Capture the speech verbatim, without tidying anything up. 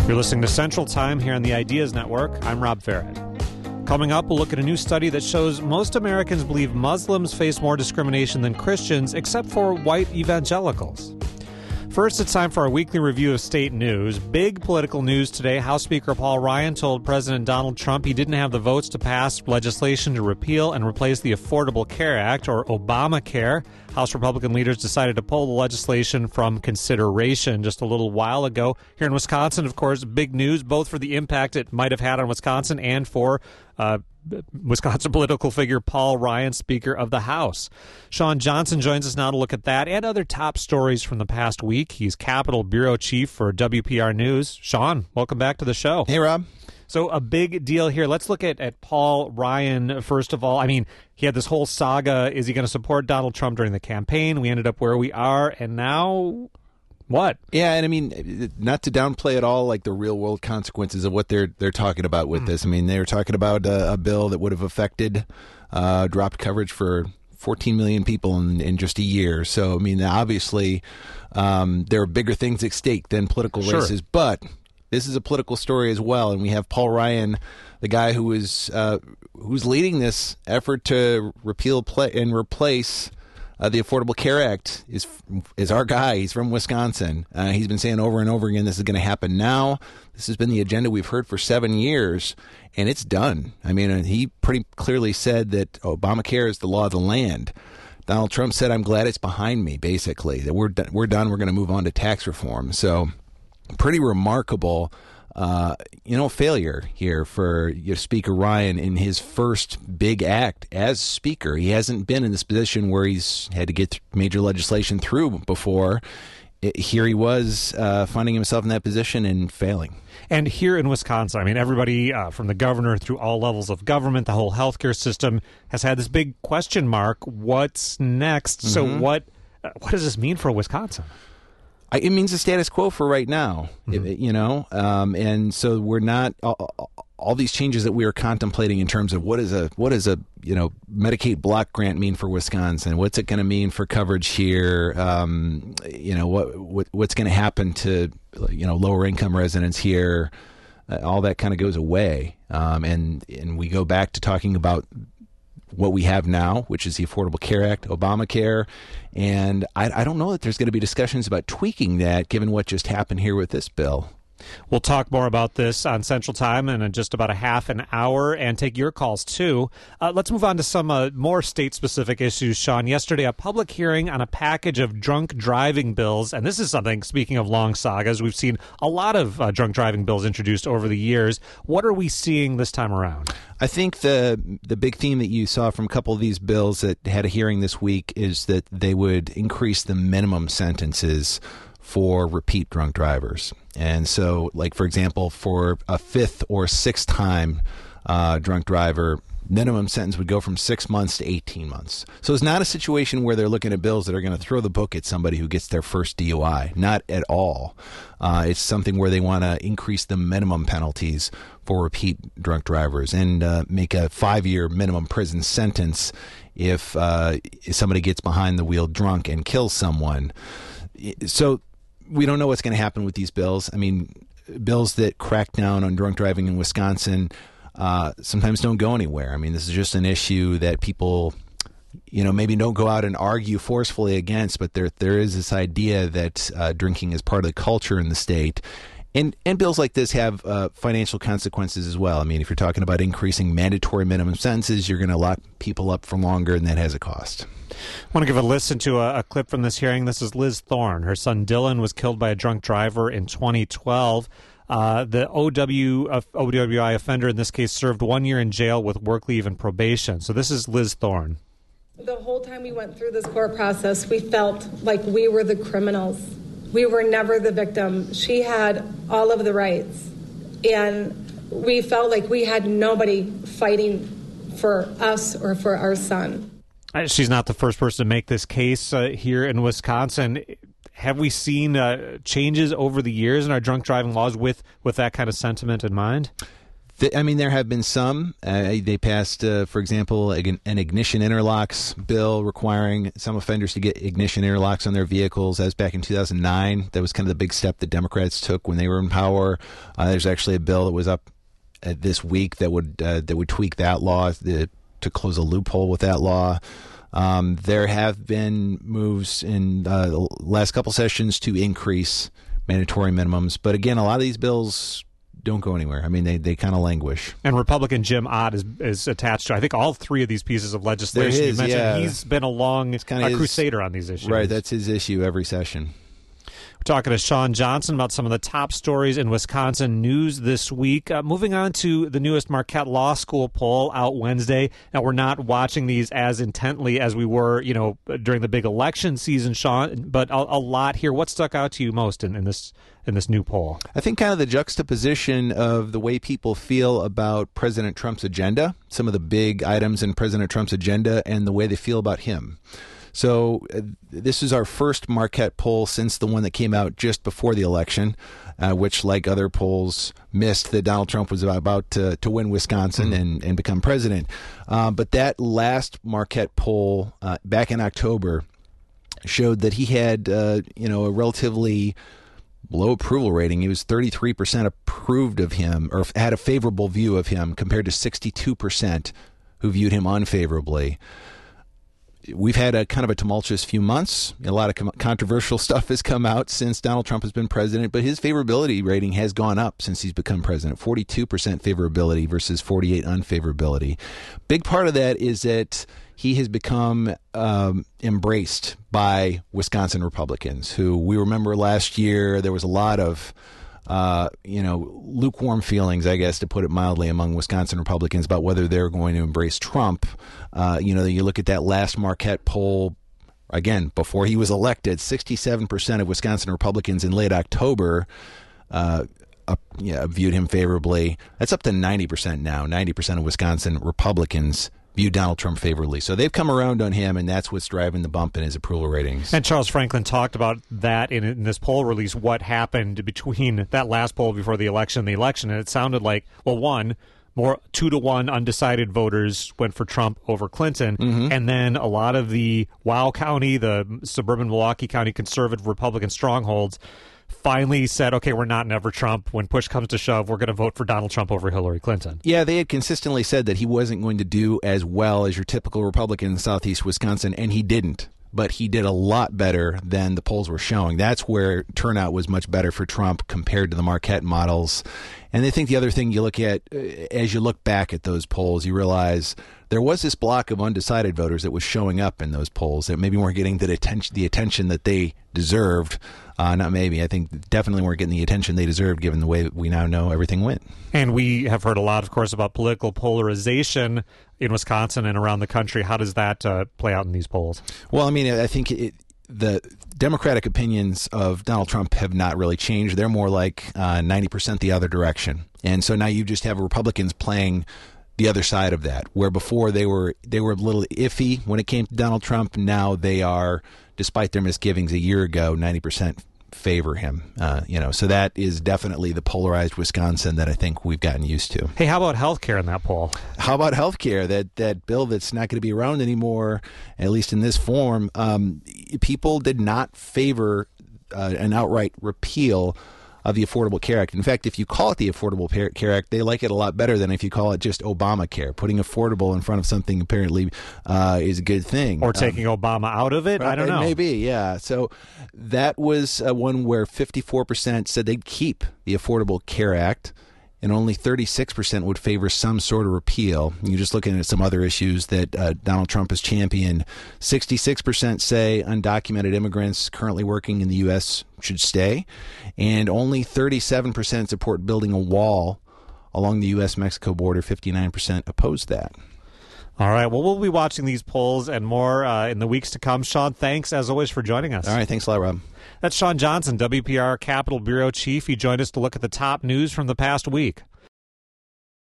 You're listening to Central Time here on the Ideas Network. I'm Rob Farrett. Coming up, we'll look at a new study that shows most Americans believe Muslims face more discrimination than Christians, except for white evangelicals. First, it's time for our weekly review of state news. Big political news today. House Speaker Paul Ryan told President Donald Trump he didn't have the votes to pass legislation to repeal and replace the Affordable Care Act, or Obamacare. House Republican leaders decided to pull the legislation from consideration just a little while ago. Here in Wisconsin, of course, big news, both for the impact it might have had on Wisconsin and for uh, Wisconsin political figure Paul Ryan, Speaker of the House. Sean Johnson joins us now to look at that and other top stories from the past week. He's Capitol Bureau Chief for W P R News. Sean, welcome back to the show. Hey, Rob. So a big deal here. Let's look at, at Paul Ryan, first of all. I mean, he had this whole saga. Is he going to support Donald Trump during the campaign? We ended up where we are, and now what? Yeah, and I mean, not to downplay at all like the real world consequences of what they're they're talking about with mm. this. I mean, they were talking about a, a bill that would have affected uh, dropped coverage for fourteen million people in, in just a year. So, I mean, obviously, um, there are bigger things at stake than political sure. races, but this is a political story as well, and we have Paul Ryan, the guy who is uh, who's leading this effort to repeal play, and replace uh, the Affordable Care Act. is is our guy. He's from Wisconsin. Uh, he's been saying over and over again, this is going to happen now. This has been the agenda we've heard for seven years, and it's done. I mean, he pretty clearly said that Obamacare is the law of the land. Donald Trump said, "I'm glad it's behind me." Basically, that we're done, we're done. We're going to move on to tax reform. So. Pretty remarkable, uh, you know, failure here for your Speaker Ryan in his first big act as Speaker. He hasn't been in this position where he's had to get major legislation through before. It, here he was uh, finding himself in that position and failing. And here in Wisconsin, I mean, everybody uh, from the governor through all levels of government, the whole healthcare system has had this big question mark. What's next? Mm-hmm. So what uh, what does this mean for Wisconsin? It means the status quo for right now, mm-hmm. you know, um, and so we're not all, all these changes that we are contemplating in terms of what is a what is a you know Medicaid block grant mean for Wisconsin? What's it going to mean for coverage here? Um, you know, what, what what's going to happen to you know lower income residents here? Uh, all that kind of goes away, um, and and we go back to talking about what we have now, which is the Affordable Care Act, Obamacare, and I, I don't know that there's going to be discussions about tweaking that given what just happened here with this bill. We'll talk more about this on Central Time in just about a half an hour and take your calls, too. Uh, let's move on to some uh, more state-specific issues, Sean. Yesterday, a public hearing on a package of drunk driving bills. And this is something, speaking of long sagas, we've seen a lot of uh, drunk driving bills introduced over the years. What are we seeing this time around? I think the the big theme that you saw from a couple of these bills that had a hearing this week is that they would increase the minimum sentences for repeat drunk drivers. And so, like, for example, for a fifth or sixth time uh, drunk driver, minimum sentence would go from six months to eighteen months. So it's not a situation where they're looking at bills that are going to throw the book at somebody who gets their first D U I. Not at all. Uh, it's something where they want to increase the minimum penalties for repeat drunk drivers and uh, make a five-year minimum prison sentence if, uh, if somebody gets behind the wheel drunk and kills someone. So we don't know what's going to happen with these bills. I mean, bills that crack down on drunk driving in Wisconsin uh, sometimes don't go anywhere. I mean, this is just an issue that people, you know, maybe don't go out and argue forcefully against, but there there is this idea that uh, drinking is part of the culture in the state. And and bills like this have uh, financial consequences as well. I mean, if you're talking about increasing mandatory minimum sentences, you're going to lock people up for longer, and that has a cost. I want to give a listen to a, a clip from this hearing. This is Liz Thorne. Her son Dylan was killed by a drunk driver in twenty twelve. Uh, the O W, uh, O W I offender in this case served one year in jail with work leave and probation. So this is Liz Thorne. The whole time we went through this court process, we felt like we were the criminals. We were never the victim. She had all of the rights. And we felt like we had nobody fighting for us or for our son. She's not the first person to make this case uh, here in Wisconsin. Have we seen uh, changes over the years in our drunk driving laws with, with that kind of sentiment in mind? I mean, there have been some. Uh, they passed, uh, for example, an ignition interlocks bill requiring some offenders to get ignition interlocks on their vehicles. That was back in two thousand nine. That was kind of the big step the Democrats took when they were in power. Uh, there's actually a bill that was up uh, this week that would uh, that would tweak that law the, to close a loophole with that law. Um, there have been moves in uh, the last couple sessions to increase mandatory minimums. But again, a lot of these bills don't go anywhere. I mean, they, they kind of languish. And Republican Jim Ott is is attached to, I think, all three of these pieces of legislation. There you is, mentioned yeah. He's been a long a his, crusader on these issues. Right, that's his issue every session. We're talking to Shawn Johnson about some of the top stories in Wisconsin news this week. Uh, moving on to the newest Marquette Law School poll out Wednesday. Now, we're not watching these as intently as we were, you know, during the big election season, Shawn, but a, a lot here. What stuck out to you most in, in this in this new poll? I think kind of the juxtaposition of the way people feel about President Trump's agenda, some of the big items in President Trump's agenda, and the way they feel about him. So uh, this is our first Marquette poll since the one that came out just before the election, uh, which, like other polls, missed that Donald Trump was about to, to win Wisconsin mm-hmm. and, and become president. Uh, but that last Marquette poll uh, back in October showed that he had, uh, you know, a relatively low approval rating. He was thirty-three percent approved of him, or had a favorable view of him, compared to sixty-two percent who viewed him unfavorably. We've had a kind of a tumultuous few months. A lot of com- controversial stuff has come out since Donald Trump has been president, but his favorability rating has gone up since he's become president. forty-two percent favorability versus forty-eight unfavorability. Big part of that is that he has become um, embraced by Wisconsin Republicans, who we remember last year there was a lot of Uh, you know, lukewarm feelings, I guess, to put it mildly, among Wisconsin Republicans about whether they're going to embrace Trump. Uh, you know, you look at that last Marquette poll, again, before he was elected, sixty-seven percent of Wisconsin Republicans in late October uh, uh, yeah, viewed him favorably. That's up to ninety percent now. ninety percent of Wisconsin Republicans view Donald Trump favorably. So they've come around on him, and that's what's driving the bump in his approval ratings. And Charles Franklin talked about that in, in this poll release, what happened between that last poll before the election and the election. And it sounded like, well, one, more two to one undecided voters went for Trump over Clinton. Mm-hmm. And then a lot of the Wow County, the suburban Milwaukee County conservative Republican strongholds finally said, okay, we're not never Trump. When push comes to shove, we're going to vote for Donald Trump over Hillary Clinton. Yeah, they had consistently said that he wasn't going to do as well as your typical Republican in southeast Wisconsin, and he didn't. But he did a lot better than the polls were showing. That's where turnout was much better for Trump compared to the Marquette models. And I think the other thing you look at, as you look back at those polls, you realize there was this block of undecided voters that was showing up in those polls that maybe weren't getting the attention, the attention that they deserved. Uh, not maybe. I think definitely weren't getting the attention they deserved, given the way that we now know everything went. And we have heard a lot, of course, about political polarization in Wisconsin and around the country. How does that uh, play out in these polls? Well, I mean, I think it, the Democratic opinions of Donald Trump have not really changed. They're more like uh, ninety percent the other direction. And so now you just have Republicans playing the other side of that, where before they were they were a little iffy when it came to Donald Trump. Now they are, despite their misgivings a year ago, ninety percent favor him. Uh, you know, so that is definitely the polarized Wisconsin that I think we've gotten used to. Hey, how about health care in that poll? How about health care? That that bill that's not going to be around anymore, at least in this form. Um, people did not favor uh, an outright repeal of the Affordable Care Act. In fact, if you call it the Affordable Care Act, they like it a lot better than if you call it just Obamacare. Putting affordable in front of something apparently uh, is a good thing. Or taking um, Obama out of it? I don't know. Maybe, yeah. So that was uh, one where fifty-four percent said they'd keep the Affordable Care Act, and only thirty-six percent would favor some sort of repeal. You're just looking at some other issues that uh, Donald Trump has championed. sixty-six percent say undocumented immigrants currently working in the U S should stay, and only thirty-seven percent support building a wall along the U S Mexico border. fifty-nine percent oppose that. All right. Well, we'll be watching these polls and more uh, in the weeks to come. Shawn, thanks, as always, for joining us. All right. Thanks a lot, Rob. That's Shawn Johnson, W P R Capitol Bureau Chief. He joined us to look at the top news from the past week.